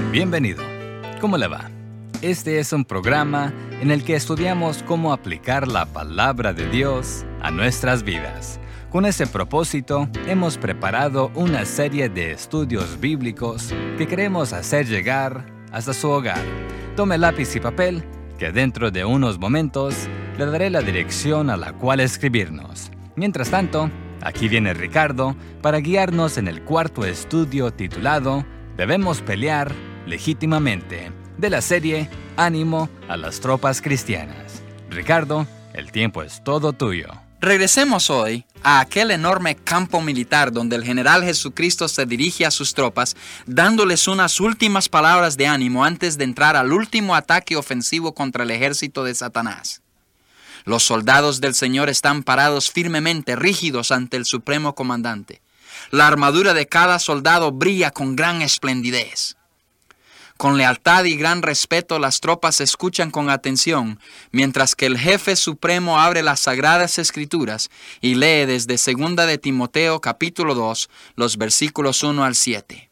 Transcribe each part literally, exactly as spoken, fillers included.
Bienvenido. ¿Cómo le va? Este es un programa en el que estudiamos cómo aplicar la palabra de Dios a nuestras vidas. Con ese propósito, hemos preparado una serie de estudios bíblicos que queremos hacer llegar hasta su hogar. Tome lápiz y papel, que dentro de unos momentos le daré la dirección a la cual escribirnos. Mientras tanto, aquí viene Ricardo para guiarnos en el cuarto estudio titulado Debemos pelear legítimamente, de la serie Ánimo a las tropas cristianas. Ricardo, el tiempo es todo tuyo. Regresemos hoy a aquel enorme campo militar donde el general Jesucristo se dirige a sus tropas, dándoles unas últimas palabras de ánimo antes de entrar al último ataque ofensivo contra el ejército de Satanás. Los soldados del Señor están parados firmemente, rígidos ante el supremo comandante. La armadura de cada soldado brilla con gran esplendidez. Con lealtad y gran respeto las tropas escuchan con atención, mientras que el jefe supremo abre las sagradas escrituras y lee desde segunda de Timoteo capítulo dos, los versículos uno al siete.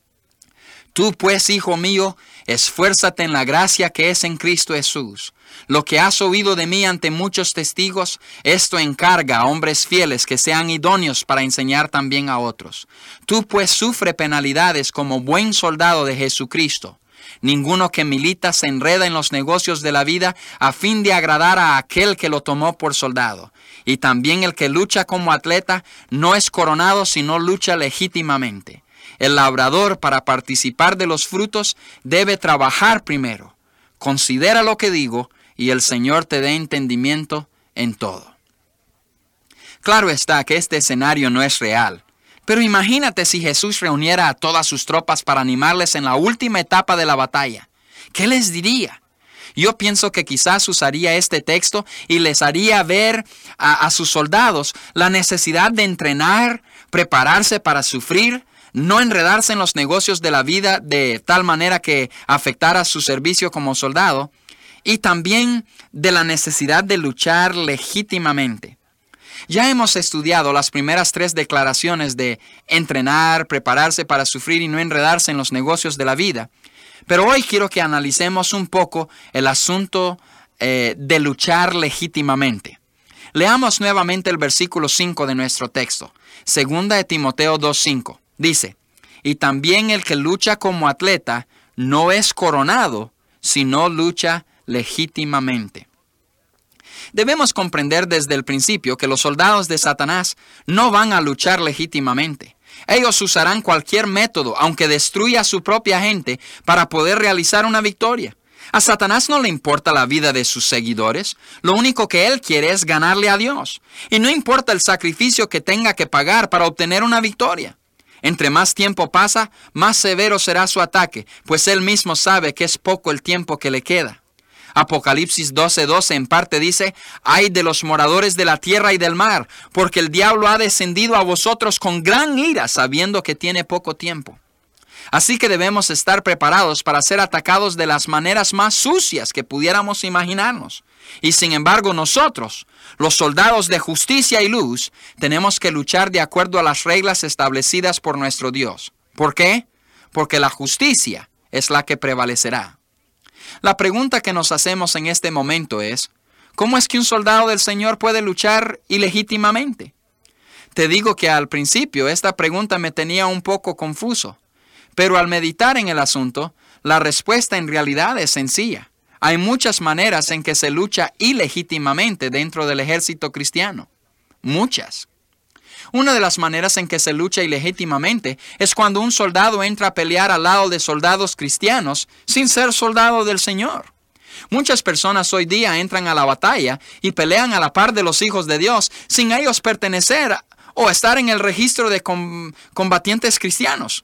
Tú pues, hijo mío, esfuérzate en la gracia que es en Cristo Jesús. Lo que has oído de mí ante muchos testigos, esto encarga a hombres fieles que sean idóneos para enseñar también a otros. Tú pues sufre penalidades como buen soldado de Jesucristo. Ninguno que milita se enreda en los negocios de la vida a fin de agradar a aquel que lo tomó por soldado. Y también el que lucha como atleta no es coronado sino lucha legítimamente. El labrador, para participar de los frutos, debe trabajar primero. Considera lo que digo, y el Señor te dé entendimiento en todo. Claro está que este escenario no es real, pero imagínate si Jesús reuniera a todas sus tropas para animarles en la última etapa de la batalla. ¿Qué les diría? Yo pienso que quizás usaría este texto y les haría ver a, a sus soldados la necesidad de entrenar, prepararse para sufrir, no enredarse en los negocios de la vida de tal manera que afectara su servicio como soldado, y también de la necesidad de luchar legítimamente. Ya hemos estudiado las primeras tres declaraciones de entrenar, prepararse para sufrir y no enredarse en los negocios de la vida, pero hoy quiero que analicemos un poco el asunto eh, de luchar legítimamente. Leamos nuevamente el versículo cinco de nuestro texto, segunda de Timoteo dos cinco. Dice, y también el que lucha como atleta no es coronado, sino lucha legítimamente. Debemos comprender desde el principio que los soldados de Satanás no van a luchar legítimamente. Ellos usarán cualquier método, aunque destruya a su propia gente, para poder realizar una victoria. A Satanás no le importa la vida de sus seguidores. Lo único que él quiere es ganarle a Dios. Y no importa el sacrificio que tenga que pagar para obtener una victoria. Entre más tiempo pasa, más severo será su ataque, pues él mismo sabe que es poco el tiempo que le queda. Apocalipsis doce doce en parte dice, ay de los moradores de la tierra y del mar, porque el diablo ha descendido a vosotros con gran ira, sabiendo que tiene poco tiempo. Así que debemos estar preparados para ser atacados de las maneras más sucias que pudiéramos imaginarnos. Y sin embargo nosotros, los soldados de justicia y luz, tenemos que luchar de acuerdo a las reglas establecidas por nuestro Dios. ¿Por qué? Porque la justicia es la que prevalecerá. La pregunta que nos hacemos en este momento es, ¿cómo es que un soldado del Señor puede luchar ilegítimamente? Te digo que al principio esta pregunta me tenía un poco confuso, pero al meditar en el asunto, la respuesta en realidad es sencilla. Hay muchas maneras en que se lucha ilegítimamente dentro del ejército cristiano. Muchas. Una de las maneras en que se lucha ilegítimamente es cuando un soldado entra a pelear al lado de soldados cristianos sin ser soldado del Señor. Muchas personas hoy día entran a la batalla y pelean a la par de los hijos de Dios sin ellos pertenecer o estar en el registro de com- combatientes cristianos.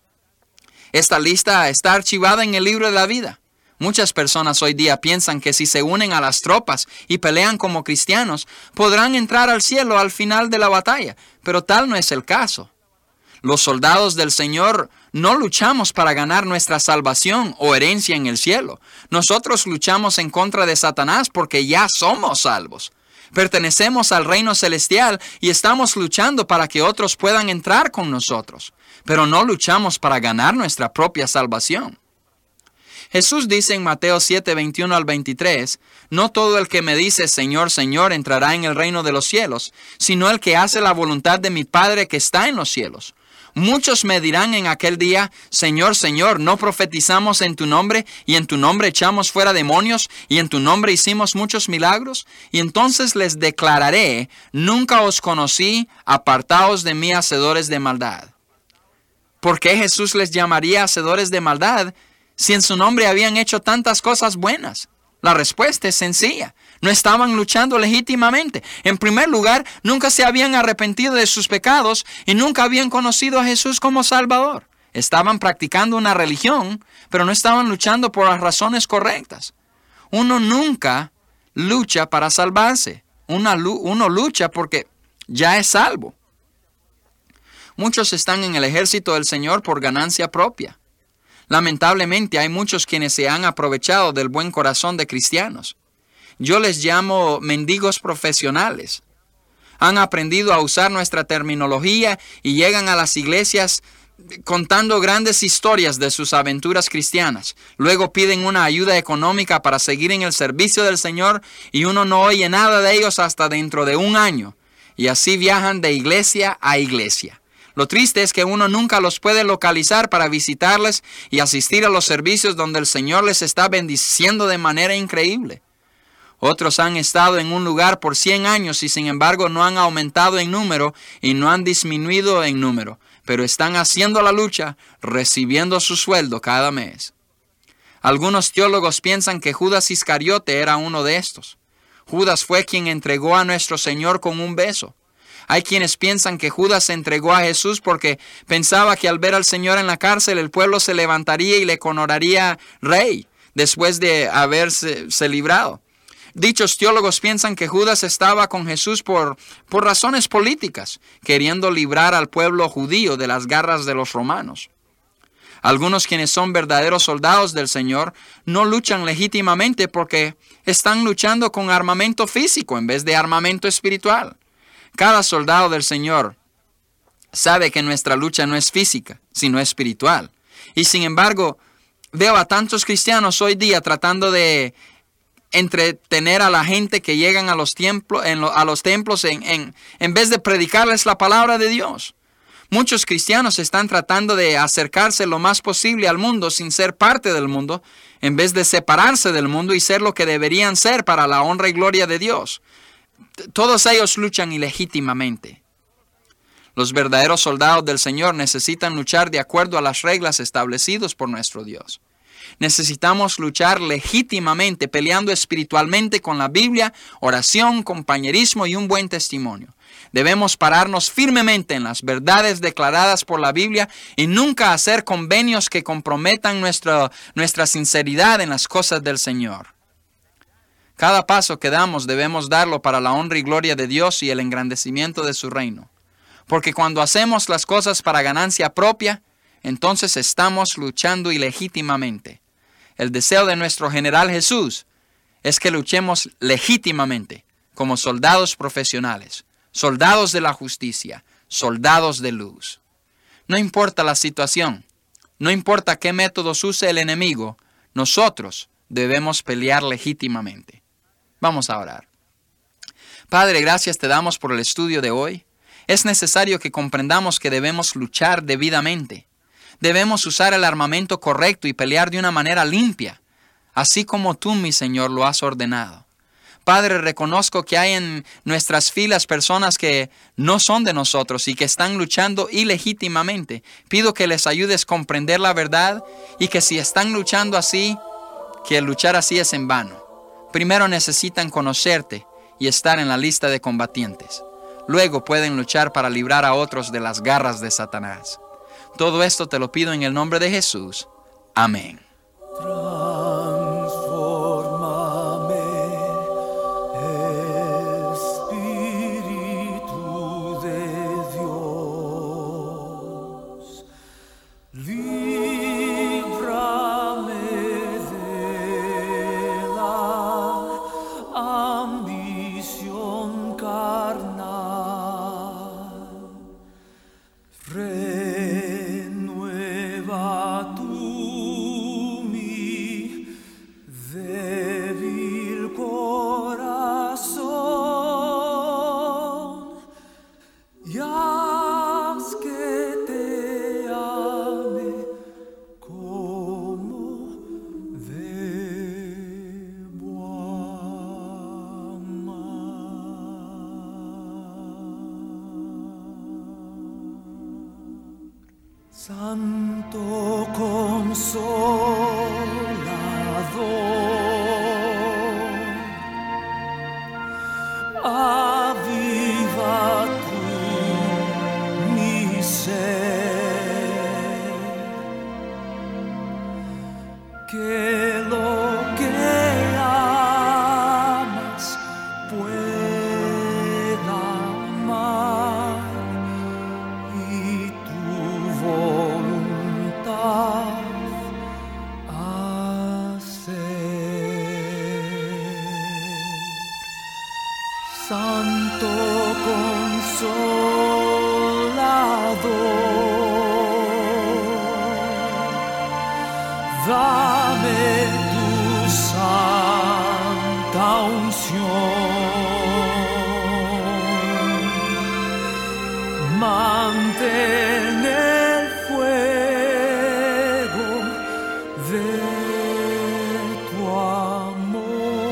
Esta lista está archivada en el libro de la vida. Muchas personas hoy día piensan que si se unen a las tropas y pelean como cristianos, podrán entrar al cielo al final de la batalla, pero tal no es el caso. Los soldados del Señor no luchamos para ganar nuestra salvación o herencia en el cielo. Nosotros luchamos en contra de Satanás porque ya somos salvos. Pertenecemos al reino celestial y estamos luchando para que otros puedan entrar con nosotros, pero no luchamos para ganar nuestra propia salvación. Jesús dice en Mateo siete, veintiuno al veintitrés, no todo el que me dice Señor, Señor entrará en el reino de los cielos, sino el que hace la voluntad de mi Padre que está en los cielos. Muchos me dirán en aquel día, Señor, Señor, ¿no profetizamos en tu nombre, y en tu nombre echamos fuera demonios, y en tu nombre hicimos muchos milagros? Y entonces les declararé, nunca os conocí, apartaos de mí, hacedores de maldad. ¿Por qué Jesús les llamaría hacedores de maldad si en su nombre habían hecho tantas cosas buenas? La respuesta es sencilla. No estaban luchando legítimamente. En primer lugar, nunca se habían arrepentido de sus pecados y nunca habían conocido a Jesús como Salvador. Estaban practicando una religión, pero no estaban luchando por las razones correctas. Uno nunca lucha para salvarse. Una, uno lucha porque ya es salvo. Muchos están en el ejército del Señor por ganancia propia. Lamentablemente hay muchos quienes se han aprovechado del buen corazón de cristianos. Yo les llamo mendigos profesionales. Han aprendido a usar nuestra terminología y llegan a las iglesias contando grandes historias de sus aventuras cristianas. Luego piden una ayuda económica para seguir en el servicio del Señor y uno no oye nada de ellos hasta dentro de un año. Y así viajan de iglesia a iglesia. Lo triste es que uno nunca los puede localizar para visitarles y asistir a los servicios donde el Señor les está bendiciendo de manera increíble. Otros han estado en un lugar por cien años y sin embargo no han aumentado en número y no han disminuido en número, pero están haciendo la lucha, recibiendo su sueldo cada mes. Algunos teólogos piensan que Judas Iscariote era uno de estos. Judas fue quien entregó a nuestro Señor con un beso. Hay quienes piensan que Judas se entregó a Jesús porque pensaba que al ver al Señor en la cárcel el pueblo se levantaría y le coronaría rey después de haberse se librado. Dichos teólogos piensan que Judas estaba con Jesús por, por razones políticas, queriendo librar al pueblo judío de las garras de los romanos. Algunos quienes son verdaderos soldados del Señor no luchan legítimamente porque están luchando con armamento físico en vez de armamento espiritual. Cada soldado del Señor sabe que nuestra lucha no es física, sino espiritual. Y sin embargo, veo a tantos cristianos hoy día tratando de entretener a la gente que llegan a los, templos, en lo, a los templos en, en, en vez de predicarles la palabra de Dios. Muchos cristianos están tratando de acercarse lo más posible al mundo sin ser parte del mundo, en vez de separarse del mundo y ser lo que deberían ser para la honra y gloria de Dios. Todos ellos luchan ilegítimamente. Los verdaderos soldados del Señor necesitan luchar de acuerdo a las reglas establecidas por nuestro Dios. Necesitamos luchar legítimamente, peleando espiritualmente con la Biblia, oración, compañerismo y un buen testimonio. Debemos pararnos firmemente en las verdades declaradas por la Biblia y nunca hacer convenios que comprometan nuestra, nuestra sinceridad en las cosas del Señor. Cada paso que damos debemos darlo para la honra y gloria de Dios y el engrandecimiento de su reino. Porque cuando hacemos las cosas para ganancia propia, entonces estamos luchando ilegítimamente. El deseo de nuestro general Jesús es que luchemos legítimamente como soldados profesionales, soldados de la justicia, soldados de luz. No importa la situación, no importa qué métodos use el enemigo, nosotros debemos pelear legítimamente. Vamos a orar. Padre, gracias te damos por el estudio de hoy. Es necesario que comprendamos que debemos luchar debidamente. Debemos usar el armamento correcto y pelear de una manera limpia, así como tú, mi Señor, lo has ordenado. Padre, reconozco que hay en nuestras filas personas que no son de nosotros y que están luchando ilegítimamente. Pido que les ayudes a comprender la verdad y que si están luchando así, que luchar así es en vano. Primero necesitan conocerte y estar en la lista de combatientes. Luego pueden luchar para librar a otros de las garras de Satanás. Todo esto te lo pido en el nombre de Jesús. Amén. Renueva tú mi Aviva tu mi ser, que lo que amas pueda amar y tu voluntad Santo Consolador, dame tu santa unción, mantén el fuego de tu amor.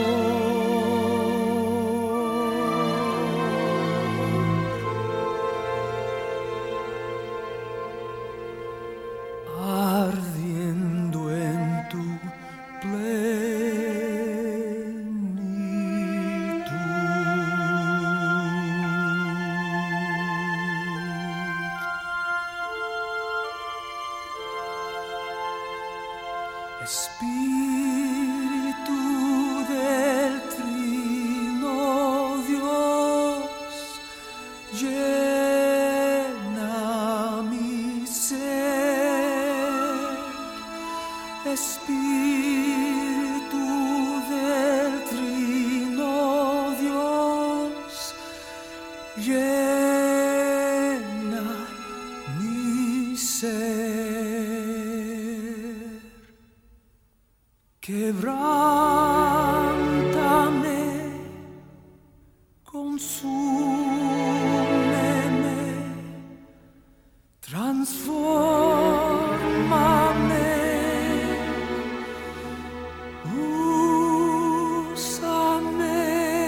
Ardiendo en tu plenitud. Espíritu del Trino Dios, llena mi ser. Espíritu del Trino Dios, llena mi ser. Quebrántame, consúmeme, transfórmame, úsame,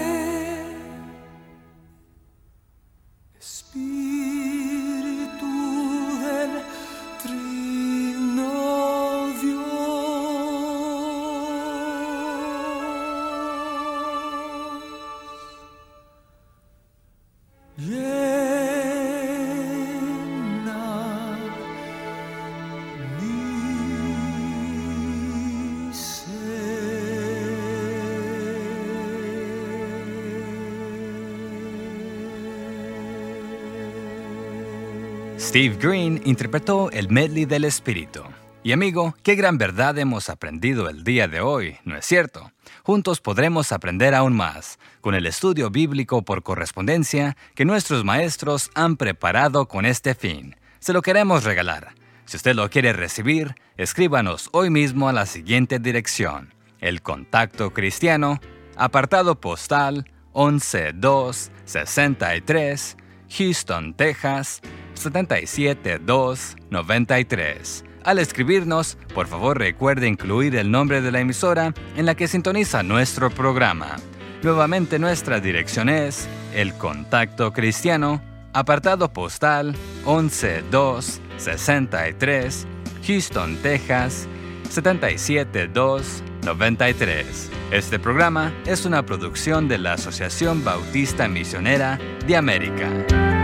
Espíritu del Trino llena mi ser. Steve Green interpretó el medley del Espíritu. Y amigo, qué gran verdad hemos aprendido el día de hoy, ¿no es cierto? Juntos podremos aprender aún más con el estudio bíblico por correspondencia que nuestros maestros han preparado con este fin. Se lo queremos regalar. Si usted lo quiere recibir, escríbanos hoy mismo a la siguiente dirección: El Contacto Cristiano, apartado postal once dos sesenta y tres, Houston, Texas siete siete dos nueve tres. Al escribirnos, por favor recuerde incluir el nombre de la emisora en la que sintoniza nuestro programa. Nuevamente nuestra dirección es El Contacto Cristiano, apartado postal once dos sesenta y tres, Houston, Texas siete siete dos nueve tres. Este programa es una producción de la Asociación Bautista Misionera de América.